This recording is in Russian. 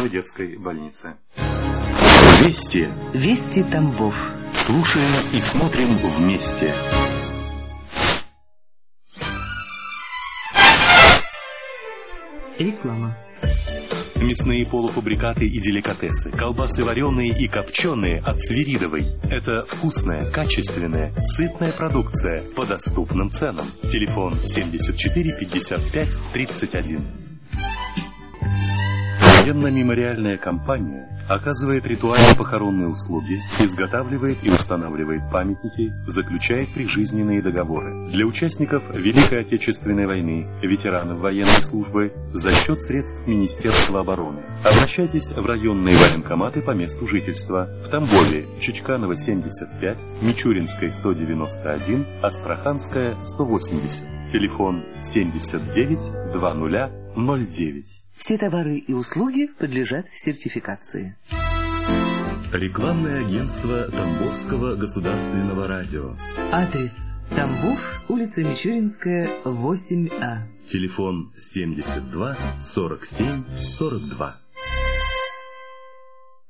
областной детской больницы. Вести. Вести Тамбов. Слушаем и смотрим вместе. Реклама. Мясные полуфабрикаты и деликатесы, колбасы вареные и копченые от Свиридовой. Это вкусная, качественная, сытная продукция по доступным ценам. Телефон 74 55 31. Военно-мемориальная компания оказывает ритуально-похоронные услуги, изготавливает и устанавливает памятники, заключает прижизненные договоры. Для участников Великой Отечественной войны, ветеранов военной службы за счет средств Министерства обороны. Обращайтесь в районные военкоматы по месту жительства в Тамбове, Чичканова 75, Мичуринская 191, Астраханская 180. Телефон 79 2009. Все товары и услуги подлежат сертификации. Рекламное агентство Тамбовского государственного радио. Адрес: Тамбов, улица Мичуринская, 8А. Телефон 72 47 42.